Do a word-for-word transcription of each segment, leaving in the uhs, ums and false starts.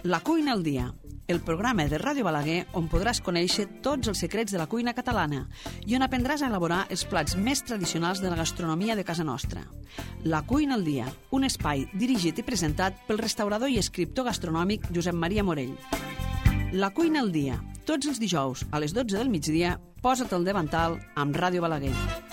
La cuina al dia, el programa de Ràdio Balaguer on podràs conèixer tots els secrets de la cuina catalana i on aprendràs a elaborar els plats més tradicionals de la gastronomia de casa nostra. La cuina al dia, un espai dirigit i presentat pel restaurador i escriptor gastronòmic Josep Maria Morell. La cuina al dia, tots els dijous a les dotze del migdia, posa't al davantal amb Ràdio Balaguer.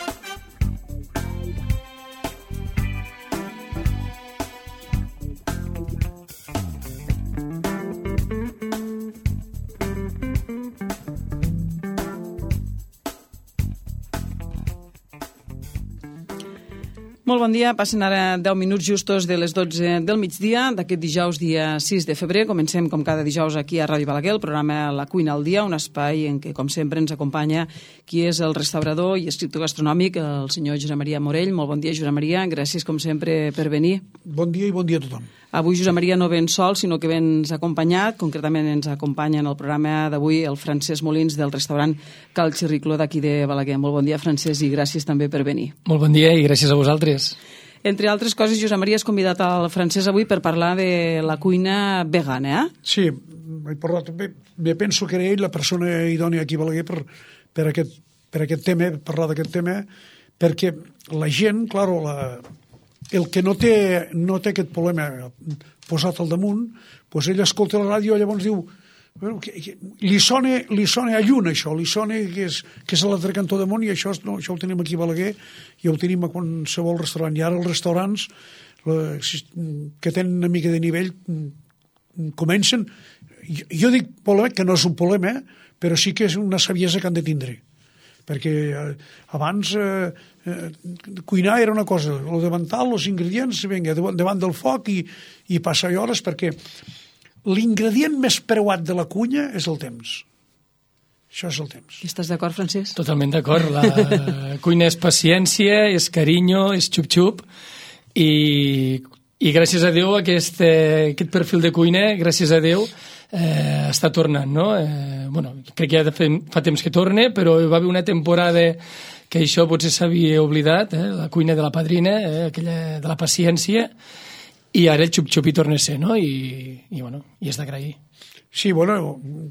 Molt bon dia, passen ara deu minuts justos de les dotze del migdia d'aquest dijous, dia sis de febrer. Comencem, com cada dijous, aquí a Ràdio Balaguer, el programa La cuina al dia, un espai en què, com sempre, ens acompanya qui és el restaurador i escriptor gastronòmic, el senyor Josep Maria Morell. Molt bon dia, Josep Maria. Gràcies, com sempre, per venir. Bon dia i bon dia a tothom. Avui Josep Maria no ven sol, sinó que vens acompanyat. Concretament ens acompanya en el programa d'avui el Francesc Molins del restaurant Cal Xirricló d'aquí de Balaguer. Molt bon dia, Francesc, i gràcies també per venir. Molt bon dia i gràcies a vosaltres. Entre altres coses, Josep Maria, has convidat al Francesc avui per parlar de la cuina vegana, eh? Sí, he parlat, bé, bé, penso que era ell la persona idònia aquí a Balaguer per, per, aquest, per aquest tema, per parlar d'aquest tema, perquè la gent, clar, la, el que no té, no té aquest problema posat al damunt, doncs ell escolta la ràdio i llavors diu, bueno, que, que, li, sona, li sona a lluna això, li sona que és, que és a l'altre cantó del món i això, no, això ho tenim aquí a Balaguer i ho tenim a qualsevol restaurant. I ara els restaurants la, que tenen una mica de nivell comencen, jo, jo dic problema, que no és un problema, però sí que és una saviesa que han de tindre. Perquè eh, abans eh, eh, cuinar era una cosa, el davantal, els ingredients, vinga, davant del foc i, i passar hores, perquè l'ingredient més preuat de la cuina és el temps. Això és el temps. I estàs d'acord, Francesc? Totalment d'acord. La cuina és paciència, és carinyo, és xup-xup, i, i gràcies a Déu aquest, eh, aquest perfil de cuina, gràcies a Déu, eh, està tornant, no? Eh, bueno, crec que ja fa temps que torna, però va haver una temporada que això potser s'havia oblidat, eh? La cuina de la padrina, eh? Aquella de la paciència, i ara el xup-xup hi torna a ser, no? I, i bueno, i és d'agrair. Sí, bueno,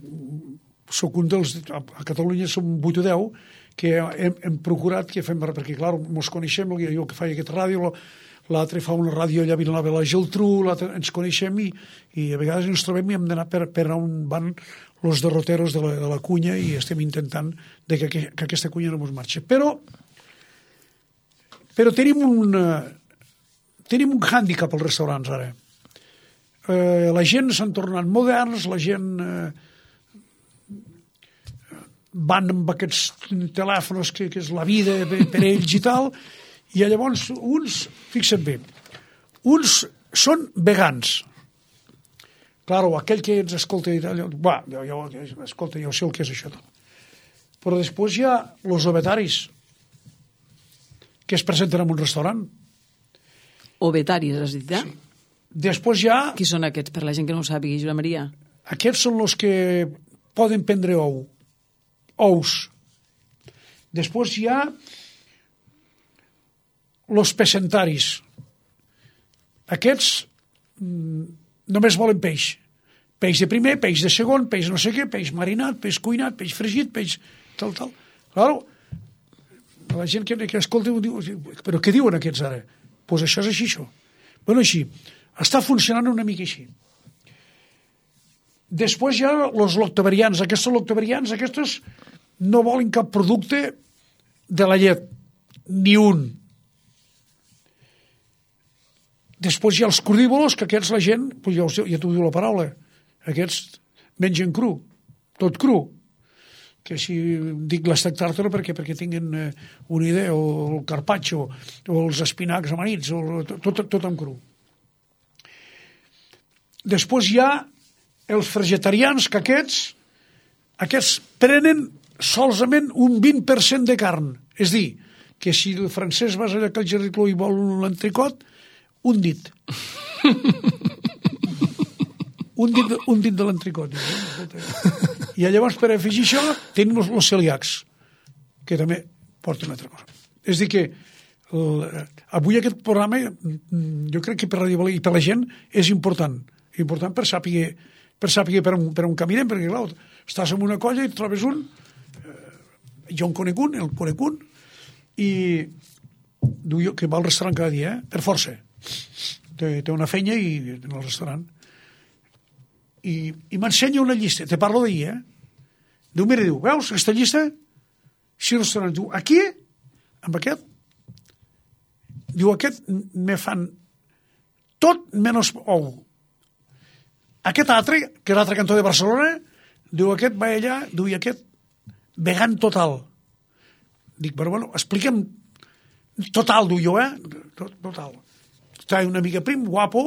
soc un dels... A Catalunya som vuit o deu que hem, hem procurat que fem... Perquè, clar, mos coneixem, jo que faig aquesta ràdio, l'altre fa una ràdio allà a Vilanova i la Geltrú, l'altre ens coneixem i, i a vegades ens trobem i hem d'anar per, per on van els derroteros de la, de la cunya i estem intentant de que, que, que aquesta cunya no mos marxi. Però, però tenim un... Tenim un hàndicap als restaurants, ara. Eh, la gent s'han tornat moderns, la gent eh, van amb aquests telèfons que, que és la vida per, per ells i tal, i llavors uns, fixa't bé, uns són vegans. Claro, aquell que ens escolta, va, jo, jo, escolta, jo sé el que és això. Però després hi ha els obetaris que es presenten en un restaurant. Obetaris, has dit, eh? Sí. Després hi ha... Qui són aquests, per la gent que no ho sàpigui, Josep Maria? Aquests són els que poden prendre ou. Ous. Després hi ha els pescentaris. Aquests mm, només volen peix. Peix de primer, peix de segon, peix no sé què, peix marinat, peix cuinat, peix fregit, peix tal, tal. Claro, la gent que, que escolta diu, però què diuen aquests ara? Doncs pues això és així, això. Bueno, així. Està funcionant una mica així. Després hi ha els lactovarians. Aquests lactovarians, aquests no volen cap producte de la llet. Ni un. Després hi ha els crudívolos, que aquests la gent, pues ja, ja t'ho diu la paraula, aquests mengen cru. Tot cru. Que si dic l'estac tàrtaro perquè, perquè tinguin eh, una idea, o el carpaccio, o els espinacs amanits, o tot, tot en cru. Després hi ha els vegetarians, que aquests, aquests prenen solament un vint per cent de carn. És dir, que si el francès vas allà a Cal Xirricló i vol un entricot, un dit. un dit, un dit de l'entricot. I llavors, per afegir això, tenim els celíacs, que també porten una altra cosa. És dir que el, avui aquest programa, jo crec que per Ràdio Balaguer i per la gent és important, important per saber, per saber per on, per on caminem, perquè, clar, estàs en una colla i et trobes un, eh, jo en conec un, el conec un, i diu jo que va al restaurant cada dia, eh? Per força. Té, té una feina i en el restaurant. I, i m'ensenya una llista, te parlo d'ahir, eh? Diu, mira, diu, veus aquesta llista? Si el restaurant diu, aquí, amb aquest, diu, aquest me fan tot menys ou. Aquest altre, que és l'altre cantó de Barcelona, diu, aquest va allà, diu, i aquest vegan total. Dic, però bueno, expliquem total, diu jo, eh? Total. Està una mica prim, guapo,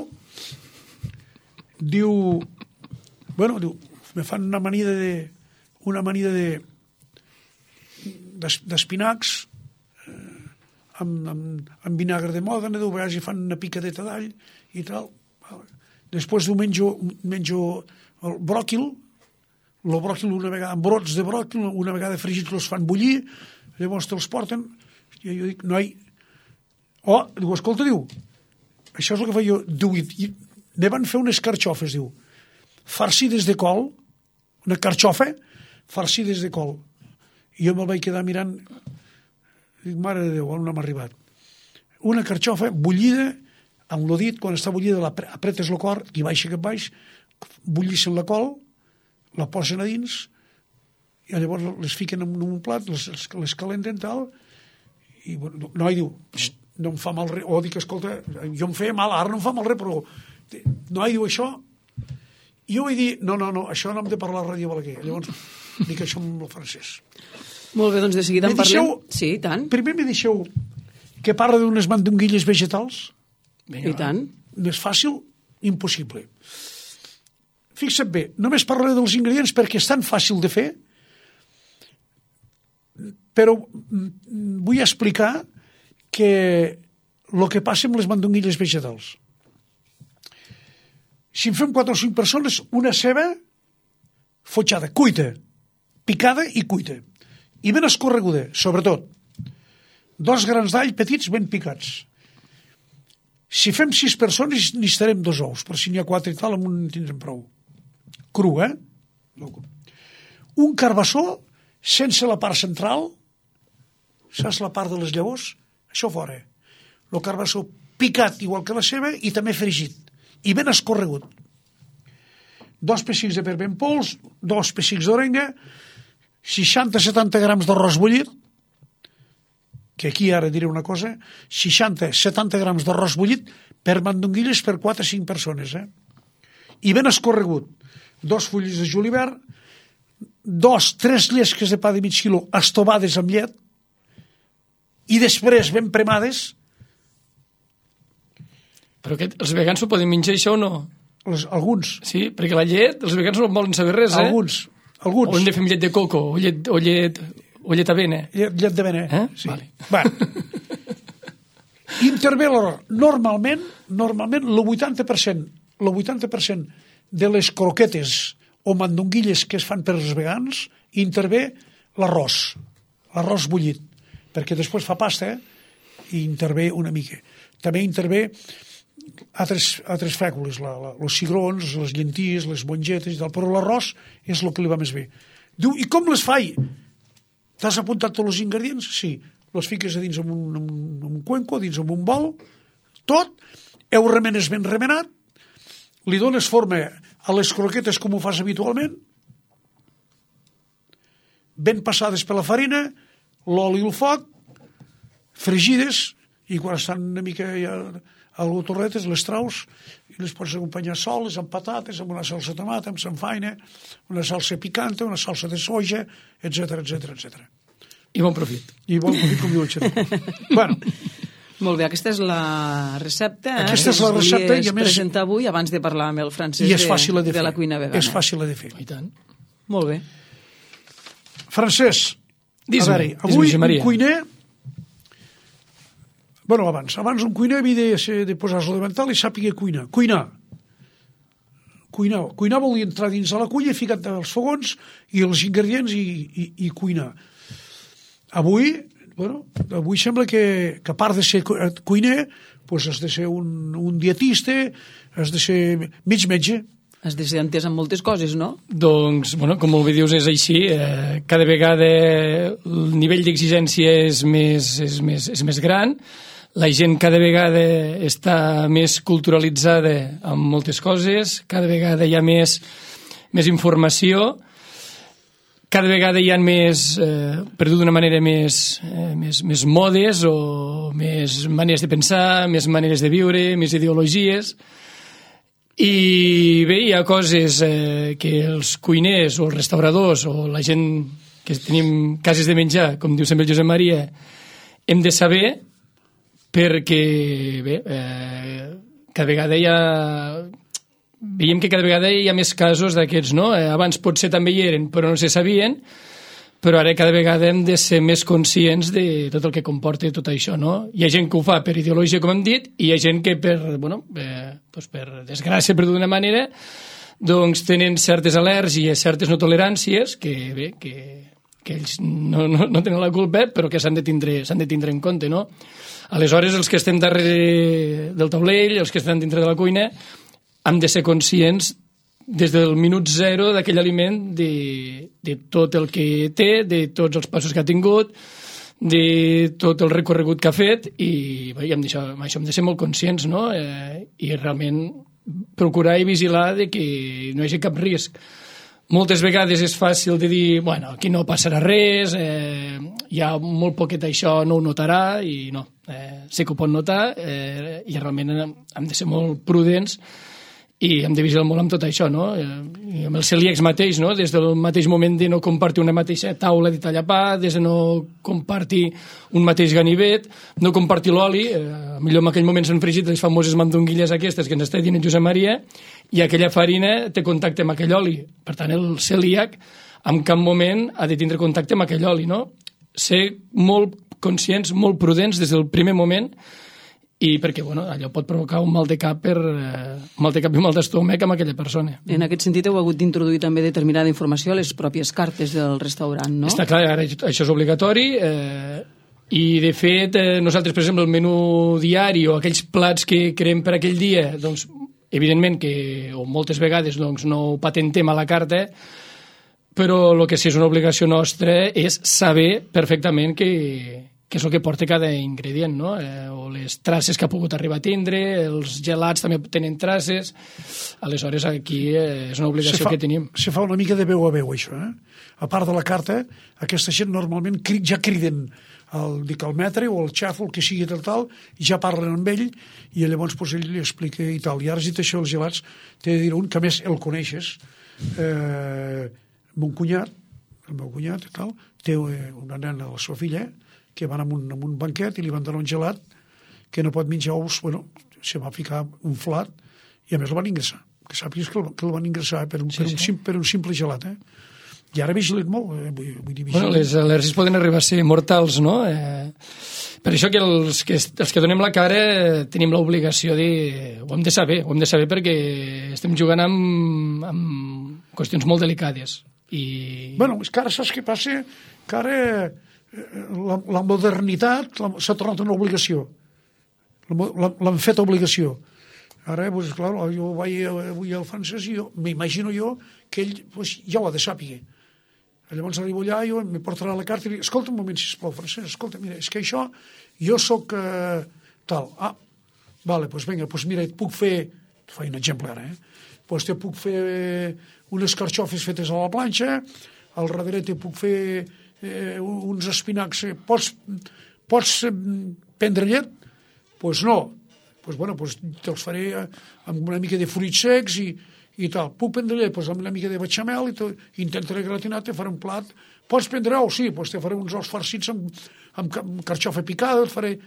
diu, bueno, diu, me fan una amanida de, una amanida de, d'espinacs, eh, amb, amb, amb vinagre de Mòdena, diu, a vegades hi fan una picadeta d'all i tal. Després diu, menjo, menjo el bròquil, el bròquil una vegada, amb brots de bròquil, una vegada fregits els fan bullir, llavors te'ls porten, i jo dic, noi, oh, diu, escolta, diu, això és el que fa jo, diu, i me van fer unes carxofes, diu, farcides de col, una carxofa, farcides de col, i jo me'l vaig quedar mirant, dic, mare de Déu, on hem arribat? Una carxofa bullida, amb el dit, quan està bullida, apretes el cor, i baixa cap baix, bullissen la col, la posen a dins, i llavors les fiquen en un plat, les, les calenten tal, i bueno, no, i diu, no em fa mal res, o dic, escolta, jo em feia mal, ara no em fa mal res, però no, i diu això, i jo vaig dir, no, no, no, això no hem de parlar a Ràdio Balaguer, llavors dic això amb el francès. Molt bé, doncs de seguida en parlem. Sí, i tant. Primer me deixeu que parla d'unes mandonguilles vegetals. I tant. Més fàcil, impossible. Fixa't bé, només parlaré dels ingredients perquè és tan fàcil de fer, però vull explicar que el que passa amb les mandonguilles vegetals. Si en fem quatre o cinc persones, una ceba fotxada, cuita, picada i cuita, i ben escorreguda, sobretot. Dos grans d'all petits ben picats. Si fem sis persones, necessitarem dos ous, però si n'hi ha quatre i tal, amb un en tindrem prou. Cru, eh? Un carbassó sense la part central, saps la part de les llavors? Això fora. El carbassó picat igual que la ceba i també fregit i ben escorregut. Dos pessics de per ben pols, dos pessics d'orenga, seixanta a setanta grams d'arròs bullit, que aquí ara diré una cosa, seixanta a setanta grams d'arròs bullit per mandonguilles per quatre o cinc persones, eh? I ben escorregut. Dos fulles de julivert, dos, tres llesques de pa de mig quilo estovades amb llet, i després ben premades. Però aquest, els vegans ho poden menjar, això, o no? Les, alguns. Sí, perquè la llet, els vegans no volen saber res, eh? Alguns, alguns. O hem de fer llet de coco, o llet, o llet, o llet avena. Llet, llet d'avena, eh? Sí. Vale. Bueno. Intervé l'hora. Normalment, normalment, el vuitanta per cent, el vuitanta per cent de les croquetes o mandonguilles que es fan per als vegans, intervé l'arròs, l'arròs bullit, perquè després fa pasta, eh? I intervé una mica. També intervé altres, altres fècules, la, la, els cigrons, les llenties, les mongetes i tal, però l'arròs és el que li va més bé. Diu, i com les fai? T'has apuntat tots els ingredients? Sí. Les fiques a dins en un, en un cuenco, dins en un bol, tot, ho remenes ben remenat, li dones forma a les croquetes com ho fas habitualment, ben passades per la farina, l'oli i el foc, fregides, i quan estan una mica ja algo torretes, les traus i les pots acompanyar soles, amb patates, amb una salsa de tomata, amb samfaina, una salsa picante, una salsa de soja, etcètera, etcètera, etcètera. I bon profit. I bon profit, com diu el xef. Bueno. Molt bé, aquesta és la recepta. Eh? Aquesta és la recepta i a més... presentar avui abans de parlar amb el francès i és fàcil de, de, de la cuina vegana. És fàcil de fer. I tant. Molt bé. Francesc, a veure, avui un cuiner... Bueno, abans, abans un cuiner havia de, ser, de posar-se de mental i sàpiga cuinar. Cuinar. Cuinar. Cuinar vol dir entrar dins de la cuina, ficar els fogons i els ingredients i, i, i cuinar. Avui, bueno, avui sembla que, que a part de ser cuiner, pues has de ser un, un dietista, has de ser mig metge, Has de ser entès en moltes coses, no? Doncs, bueno, com molt bé dius, és així. Eh, cada vegada el nivell d'exigència és més, és, més, és més gran. La gent cada vegada està més culturalitzada en moltes coses. Cada vegada hi ha més, més informació. Cada vegada hi ha més, eh, per dir d'una manera, més, eh, més, més modes o més maneres de pensar, més maneres de viure, més ideologies. I bé, hi ha coses eh, que els cuiners o els restauradors o la gent que tenim cases de menjar, com diu sempre el Josep Maria, hem de saber perquè, bé, eh, cada vegada hi ha... Veiem que cada vegada hi ha més casos d'aquests, no? Eh, abans potser també hi eren, però no se sabien, però ara cada vegada hem de ser més conscients de tot el que comporta tot això, no? Hi ha gent que ho fa per ideologia, com hem dit, i hi ha gent que per, bueno, eh, doncs per desgràcia, per d'una manera, doncs tenen certes al·lèrgies, certes no toleràncies, que bé, que, que ells no, no, no tenen la culpa, però que s'han de tindre, s'han de tindre en compte, no? Aleshores, els que estem darrere del taulell, els que estem dintre de la cuina, hem de ser conscients des del minut zero d'aquell aliment de, de tot el que té, de tots els passos que ha tingut, de tot el recorregut que ha fet, i bé, amb això, amb això hem de ser molt conscients, no? Eh, i realment procurar i vigilar de que no hi hagi cap risc. Moltes vegades és fàcil de dir, bueno, aquí no passarà res, eh, hi ha molt poquet això, no ho notarà, i no, eh, sí que ho pot notar, eh, i realment hem de ser molt prudents i hem de vigilar molt amb tot això, no? I amb els celíacs mateix, no? Des del mateix moment de no compartir una mateixa taula de tallar pa, des de no compartir un mateix ganivet, no compartir l'oli, eh, millor en aquell moment s'han fregit les famoses mandonguilles aquestes que ens està dient en Josep Maria, i aquella farina té contacte amb aquell oli. Per tant, el celíac en cap moment ha de tindre contacte amb aquell oli, no? Ser molt conscients, molt prudents des del primer moment, i perquè bueno, allò pot provocar un mal de cap per eh, mal de cap i mal d'estómac amb aquella persona. En aquest sentit heu hagut d'introduir també determinada informació a les pròpies cartes del restaurant, no? Està clar, ara això és obligatori, eh, i de fet eh, nosaltres, per exemple, el menú diari o aquells plats que creem per aquell dia, doncs evidentment que o moltes vegades doncs, no ho patentem a la carta, però el que sí és una obligació nostra és saber perfectament que que és el que porta cada ingredient, no? Eh, o les traces que ha pogut arribar a tindre, els gelats també tenen traces, aleshores aquí eh, és una obligació fa, que tenim. Se fa una mica de veu a veu, això, eh? A part de la carta, aquesta gent normalment cri, ja criden el, dic, el metre o el xef o el que sigui tal, tal, i ja parlen amb ell, i llavors pues, ell li explica i tal. I ara has dit això, els gelats, t'he de dir un, que a més el coneixes, eh, mon cunyat, el meu cunyat i tal, té una nena, la seva filla, que van amb un, amb un banquet i li van donar un gelat que no pot menjar ous, bueno, se va ficar un flat i a més el van ingressar, que sàpigues que el, que el van ingressar per un, sí, per, un, sí. per un simple gelat, eh? I ara vigilen molt, eh? vull, vull dir, vigilen. Bueno, les al·lèrgies poden arribar a ser mortals, no? Eh, per això que els, que els que donem la cara tenim l'obligació de... ho hem de saber, ho hem de saber perquè estem jugant amb, amb qüestions molt delicades. I... Bueno, és que ara saps què passa? Que ara la, la modernitat s'ha tornat una obligació. L'han fet obligació. Ara, pues, clar, jo vaig avui al francès i m'imagino jo que ell pues, ja ho ha de sàpiga. Llavors arribo allà, jo em portarà la carta i dic, escolta un moment, sisplau, francès, escolta, mira, és que això, jo sóc eh, tal. Ah, vale, doncs vinga, doncs mira, et puc fer, et faig un exemple ara, eh? Doncs te puc fer unes carxofes fetes a la planxa, al darrere te puc fer eh, uns espinacs, pots, pots prendre llet? Doncs no. Doncs bueno, doncs te'ls faré amb una mica de fruits secs i, i tal. Puc prendre llet? Doncs amb una mica de bechamel i te, intentaré gratinar, te faré un plat. Pots prendre ous? Sí, doncs te faré uns ous farcits amb, amb, amb carxofa picada, et faré...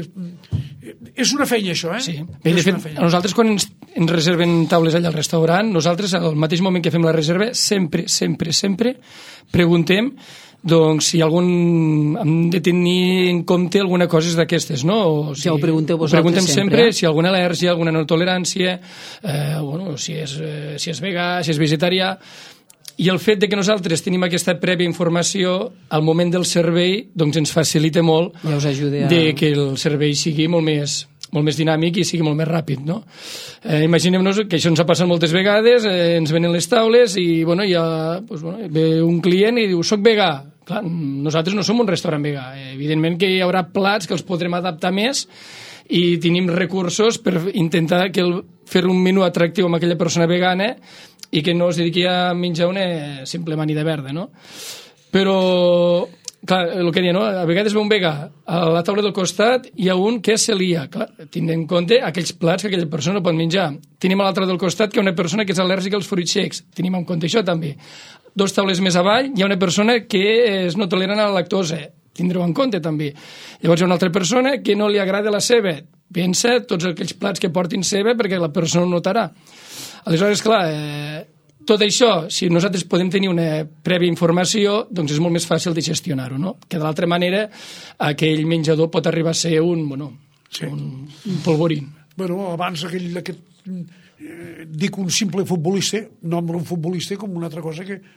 És una feina, això, eh? Sí. Bé, de fet, nosaltres quan ens, ens reserven taules allà al restaurant, nosaltres al mateix moment que fem la reserva, sempre, sempre, sempre preguntem doncs si algun hem de tenir en compte alguna cosa d'aquestes, no? O si, ja ho pregunteu vosaltres ho preguntem sempre, sempre eh? Si hi ha alguna al·lèrgia, alguna no tolerància, eh, bueno, si és, eh, si és vegà, si és vegetarià. I el fet de que nosaltres tenim aquesta prèvia informació al moment del servei doncs ens facilita molt ja us ajuda a... de que el servei sigui molt més, molt més dinàmic i sigui molt més ràpid, no? Eh, Imaginem-nos que això ens ha passat moltes vegades, eh, ens venen les taules i, bueno, ja, pues, bueno, ve un client i diu, soc vegà. Clar, nosaltres no som un restaurant vegà. Eh, evidentment que hi haurà plats que els podrem adaptar més i tenim recursos per intentar que el, fer un menú atractiu amb aquella persona vegana i que no es dediqui a menjar una simple amanida verda, no? Però, clar, el que deia, no? A vegades ve un vegà, a la taula del costat hi ha un que se lia, clar, tenint en compte aquells plats que aquella persona no pot menjar. Tenim a l'altra del costat que hi ha una persona que és al·lèrgica als fruits secs, tenim en compte això també. Dos taules més avall hi ha una persona que és no tolerant a la lactosa, tindreu en compte també. Llavors hi ha una altra persona que no li agrada la ceba, pensa tots aquells plats que portin ceba perquè la persona ho notarà. Aleshores, clar, eh, tot això, si nosaltres podem tenir una prèvia informació, doncs és molt més fàcil de gestionar-ho, no? Que de l'altra manera aquell menjador pot arribar a ser un, bueno, sí. un, un polvorín. Bueno, abans aquell, aquest, eh, dic un simple futbolista, nombro un futbolista com una altra cosa que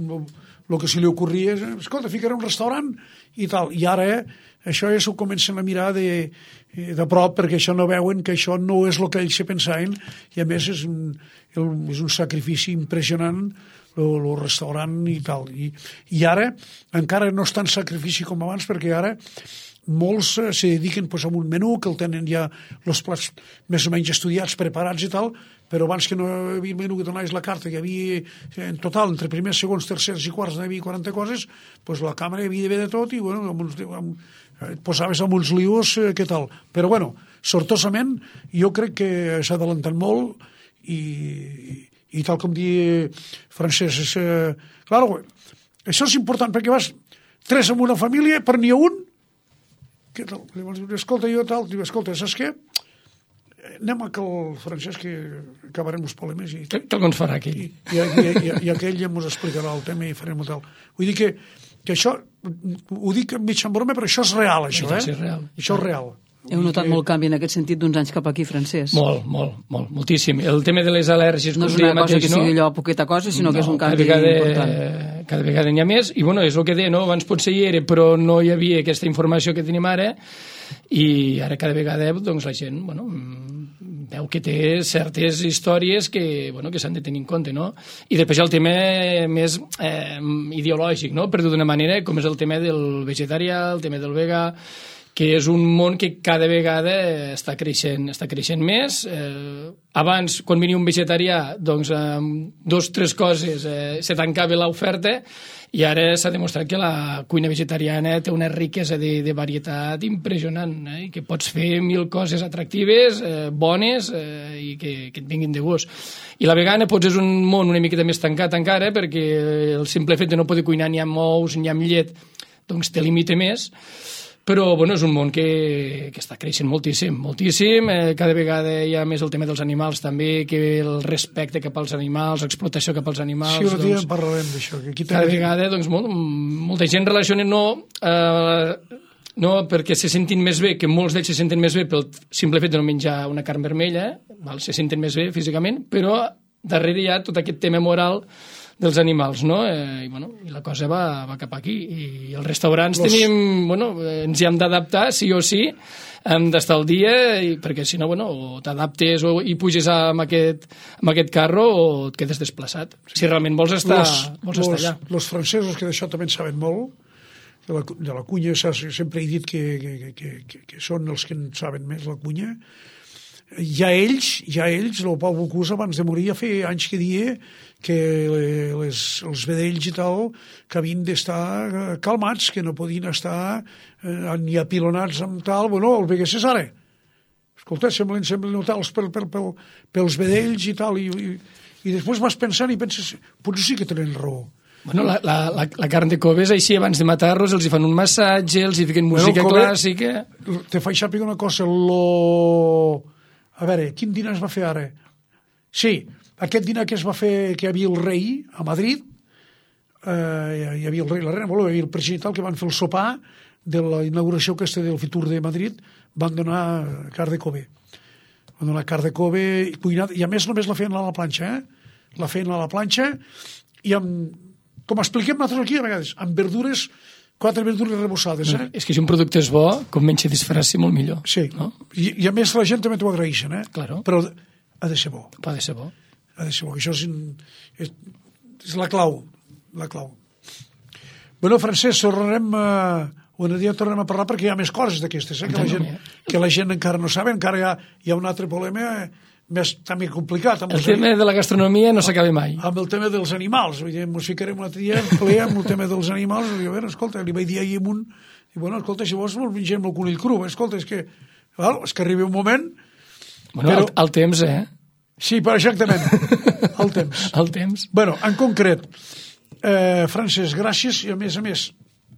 el que se li ocorria és, escolta, ficaré un restaurant i tal, i ara eh, això ja s'ho comencen a mirar de, de prop perquè això no veuen que això no és el que ells se pensaven i a més és un, és un sacrifici impressionant el restaurant i tal i, i ara encara no és tan sacrifici com abans perquè ara molts eh, se dediquen pues, a un menú que el tenen ja els plats més o menys estudiats, preparats i tal, però abans que no hi havia menú que donaves la carta, que hi havia en total, entre primers, segons, tercers i quarts, n'hi havia quaranta coses, pues la càmera hi havia d'haver de tot i bueno, amb uns, amb, et posaves amb uns lios, eh, què tal. Però bueno, sortosament, jo crec que s'ha adelantat molt i, i tal com diu Francesc, és, eh, claro, això és important perquè vas tres en una família, per n'hi ha un, què tal? Escolta, jo tal, diu, escolta, saps què? Anem a que el Francesc que acabarem els problemes i tal com ens farà aquell. I, i, i, i, i aquell ja ens explicarà el tema i farem tal. Vull dir que, que això, ho dic mig en broma, però això és real, això, eh? Sí, és real. Això és real. Heu notat que... molt canvi en aquest sentit d'uns anys cap aquí, Francesc? Molt, molt, molt, moltíssim. El tema de les al·lèrgies... No és una cosa mateix, que sigui allò poqueta cosa, sinó no, que és un canvi cada vegada, important. Cada vegada n'hi ha més, i bueno, és el que deia, no? Abans potser hi era, però no hi havia aquesta informació que tenim ara, i ara cada vegada doncs, la gent bueno, veu que té certes històries que, bueno, que s'han de tenir en compte, no? I després hi ha el tema més eh, ideològic, no? Per dir d'una manera, com és el tema del vegetarià, el tema del vegà, que és un món que cada vegada està creixent, està creixent més. Eh, abans, quan venia un vegetarià, doncs amb dos o tres coses eh, se tancava l'oferta i ara s'ha demostrat que la cuina vegetariana té una riquesa de, de varietat impressionant, eh, i que pots fer mil coses atractives, eh, bones eh, i que, que et vinguin de gust. I la vegana potser és un món una miqueta més tancat encara perquè el simple fet de no poder cuinar ni amb ous ni amb llet doncs te limita més. Però bueno, és un món que, que està creixent moltíssim, moltíssim. Eh, cada vegada hi ha més el tema dels animals també, que el respecte cap als animals, l'explotació cap als animals... Sí, un dia doncs, en parlarem d'això. Que aquí cada també... vegada doncs, molt, molta gent relaciona no, eh, no perquè se sentin més bé, que molts d'ells se senten més bé pel simple fet de no menjar una carn vermella, val? Se senten més bé físicament, però darrere hi ha tot aquest tema moral dels animals, no? Eh, i, bueno, i la cosa va, va cap aquí. I els restaurants Los... tenim, bueno, ens hi hem d'adaptar, sí o sí, hem d'estar al dia, i, perquè si no, bueno, o t'adaptes o i puges amb aquest, amb aquest carro o et quedes desplaçat. Sí. Si realment vols estar, los, vols los, estar allà. Els francesos, que d'això també en saben molt, de la, de la cunya, sempre he dit que, que, que, que, que són els que en saben més la cunya. Ja ells, ja ells, el Pau Bocús, abans de morir, ja feia anys que dia que les, els vedells i tal que havien d'estar calmats, que no podien estar eh, ni apilonats amb tal, bueno, el veguesses ara. Escolta, semblen, semblen notals per, per, per, pels vedells i tal, i, i, i després vas pensant i penses, potser sí que tenen raó. Bueno, la, la, la, la carn de coves, així, abans de matar-los, els hi fan un massatge, els hi fiquen música bueno, clàssica... Te faig saber una cosa, lo... A veure, quin dinar es va fer ara? Sí, aquest dinar que es va fer, que hi havia el rei a Madrid, eh, hi havia el rei, la reina, hi havia el president tal, que van fer el sopar de la inauguració aquesta del Fitur de Madrid, van donar carn de Kobe. Van donar carn de Kobe cuinat, i a més només la feien a la planxa, eh? La feien a la planxa, i amb, com expliquem nosaltres aquí a vegades, amb verdures quatre verdures rebossades, eh? És que si un producte és bo, com menys se disfressi, molt millor. Sí, no? I, i a més la gent també t'ho agraeixen, eh? Claro. Però ha de ser bo. Ha de ser bo. Ha de ser bo, que això és, és, és la clau, la clau. Bueno, Francesc, tornarem a... un dia tornem a parlar perquè hi ha més coses d'aquestes, eh? que, la gent, que la gent encara no sabe, encara hi ha, hi ha un altre problema més també complicat. Amb el tema de la gastronomia no s'acaba mai. Amb el tema dels animals. Vull dir, ens ficarem un altre dia en ple amb el tema dels animals. I, a veure, escolta, li vaig dir ahir amb un... I, bueno, escolta, si vols mos mengem el conill cru. Escolta, és que, well, és que arribi un moment... Bueno, però... el, el temps, eh? Sí, però exactament. El temps. El temps. Bueno, en concret, eh, Francesc, gràcies, i a més a més,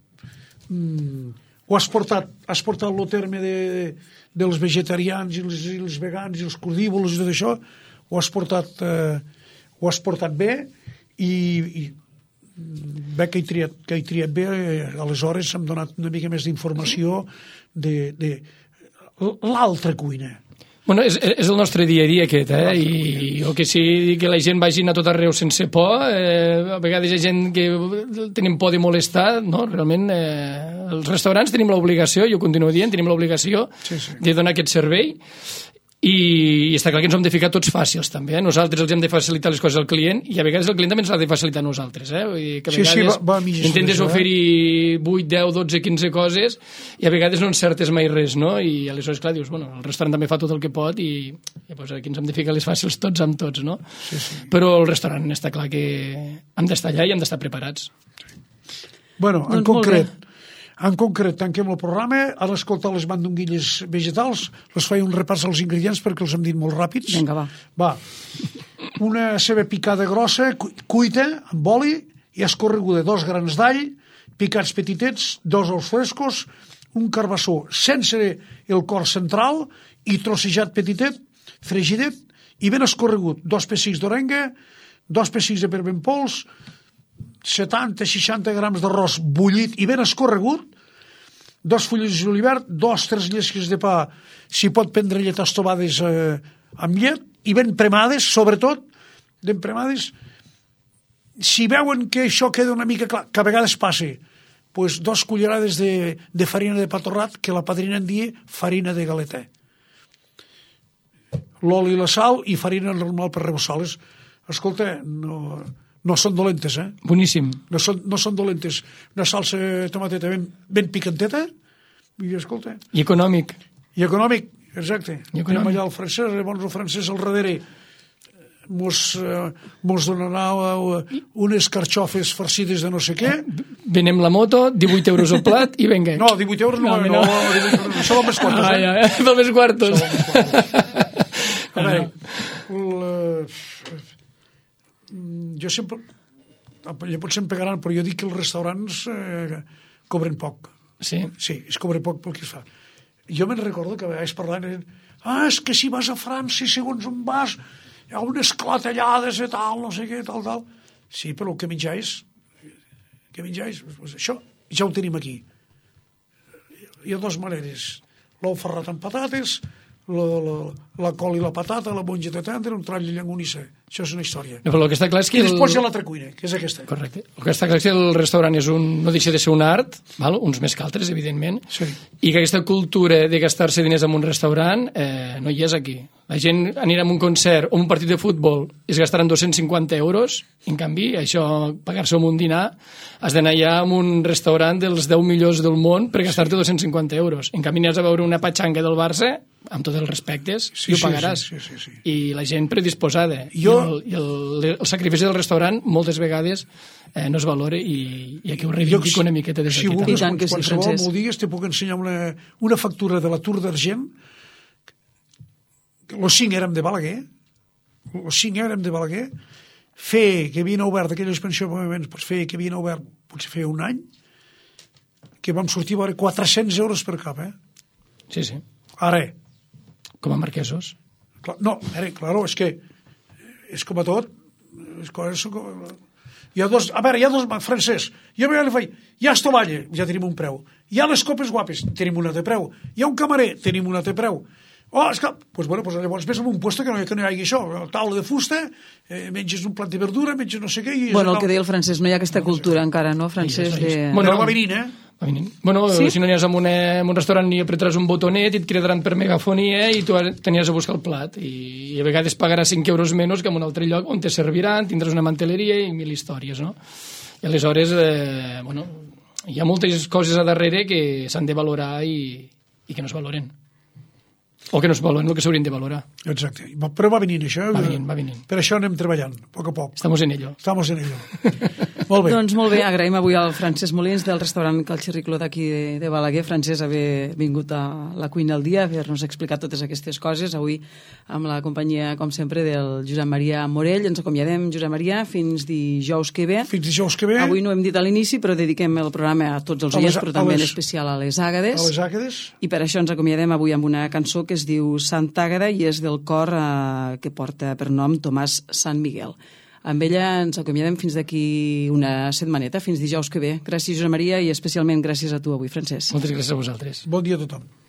mm, ho has portat, has portat el terme de, de, dels vegetarians i els, i els vegans i els cordívols i tot això, ho has portat, eh, ho has portat bé i, i bé que he triat, que he triat bé, eh, aleshores hem donat una mica més d'informació de, de l'altra cuina. Bueno, és, és el nostre dia a dia aquest, eh? I o que sí que la gent vagi a tot arreu sense por, eh, a vegades hi ha gent que tenim por de molestar, no? Realment, eh, els restaurants tenim l'obligació, jo continuo dient, tenim l'obligació sí, sí. de donar aquest servei, i, i està clar que ens hem de ficar tots fàcils també, eh? Nosaltres els hem de facilitar les coses al client i a vegades el client també ens ha de facilitar a nosaltres, eh? Vull dir que a vegades sí, sí, va, va intentes oferir vuit, deu, dotze, quinze coses i a vegades no encertes mai res, no? I aleshores clar dius, bueno, el restaurant també fa tot el que pot i, i pues, aquí ens hem de ficar les fàcils tots amb tots, no? Sí, sí. Però el restaurant està clar que hem d'estar allà i hem d'estar preparats. Bueno, en doncs concret En concret, tanquem el programa. Ara escoltar les mandonguilles vegetals. Les faig un repàs als ingredients perquè els hem dit molt ràpids. Vinga, va. Va. Una ceba picada grossa, cuita, amb oli i escorreguda, dos grans d'all, picats petitets, dos ous frescos, un carbassó sense el cor central i trossejat petitet, fregidet, i ben escorregut. Dos pessics d'orenga, dos pessics de pebre en pols, setanta a seixanta grams d'arròs bullit i ben escorregut, dos fulles d'olivert, dos, tres llesques de pa, si pot prendre lletes tovades eh, amb llet, i ben premades, sobretot, ben premades. Si veuen que això queda una mica clar, que a vegades passa, pues dos cullerades de, de farina de pa torrat, que la padrina en dia farina de galeta. L'oli i la sal i farina normal per rebossar-les. Escolta, no... No són dolentes, eh? Boníssim. No són, no són dolentes. Una salsa de tomateta ben, ben picanteta, i escolta... I econòmic. I econòmic, exacte. I econòmic. Anem allà al francès, llavors el francès al darrere mos, uh, mos donarà uh, unes carxofes farcides de no sé què. Venem la moto, divuit euros el plat i venga. No, divuit euros no, no, no, no, no, no són els quartos, eh? Ah, ja, pel més quartos. A veure, el... jo sempre potser em pegaran, però jo dic que els restaurants eh, cobren poc. Sí? Sí, es cobra poc pel que es fa. Jo me'n recordo que vaig parlant ah, és que si vas a França segons on vas hi ha unes clatellades i tal, no sé què, tal, tal. Sí, però el que menjais que menjais, pues això ja ho tenim aquí. Hi ha dues maneres, l'ou ferrat amb patates, la, la, la col i la patata, la mongeta tendra, un trall de llangonissa. Això és una història. No, però el que està clar és que... I després hi ha l'altra cuina, que és aquesta. Correcte. El que està clar és que el restaurant és un, no deixa de ser un art, val? Uns més que altres, evidentment, sí. I que aquesta cultura de gastar-se diners en un restaurant eh, no hi és aquí. La gent anirà a un concert o un partit de futbol i es gastaran dos-cents cinquanta euros, en canvi, això, pagar-se amb un dinar, has d'anar allà a un restaurant dels deu millors del món per gastar-te sí. dos-cents cinquanta euros. En canvi, aniràs a veure una patxanga del Barça, amb tots els respectes, sí, i ho pagaràs. Sí, sí, sí, sí. I la gent predisposada. Jo... I, el, i el, el sacrifici del restaurant moltes vegades eh, no es valora i, i aquí ho reivindico una miqueta des d'aquí. Si vulguis, tant que sí, qualsevol m'ho digues, te puc ensenyar una, una factura de la Tour d'Argent. Los cinc érem de Balaguer, los cinc érem de Balaguer, fer que havien obert aquelles pensions, pues fer que havien obert, potser fer un any, que vam sortir a veure quatre-cents euros per cap, eh? Sí, sí. Ara. Com a marquesos. No, ara, claro, és que és com a tot. És com, és com, hi ha dos, a veure, hi ha dos, francès, jo li faig, hi ha estovalla, ja tenim un preu. Hi ha les copes guapes, tenim un altre preu. Hi ha un camarer, tenim un altre preu. Oh, és que, pues bueno, pues llavors ves en un puesto que no, que no hi hagi això, taula de fusta, eh, menges un plat de verdura, menges no sé què... I bueno, el que deia el francès, no hi ha aquesta cultura encara, no, francès? De... Bueno, va venint, eh? Va venint. Bueno, sí? Si no anies en, una, en un restaurant i apretaràs un botonet i et cridaran per megafonia i tu tenies a buscar el plat. I, i a vegades pagaràs cinc euros menys que en un altre lloc on te serviran, tindràs una manteleria i mil històries, no? I aleshores, eh, bueno, hi ha moltes coses a darrere que s'han de valorar i, i que no es valoren. O que no es valoren el que s'haurien de valorar. Exacte. Però va venint això. Va venint, va venint. Per això anem treballant, a poc a poc. Estamos en ello. Estamos en ello. Molt bé. Doncs molt bé, agraïm avui al Francesc Molins del restaurant Cal Xerricló d'aquí de, de Balaguer. Francesc, haver vingut a la cuina al dia, haver-nos explicat totes aquestes coses. Avui amb la companyia, com sempre, del Josep Maria Morell. Ens acomiadem, Josep Maria, fins dijous que ve. Fins dijous que ve. Avui no hem dit a l'inici, però dediquem el programa a tots els oients, però també en especial a les Àgades. A les Àgades. I per això ens acomiadem avui amb una cançó que es diu Santa Àgada i és del cor eh, que porta per nom Tomàs Sant Miguel. Amb ella ens acomiadem fins d'aquí una setmaneta, fins dijous que ve. Gràcies, Josep Maria, i especialment gràcies a tu avui, Francesc. Moltes gràcies a vosaltres. Bon dia a tothom.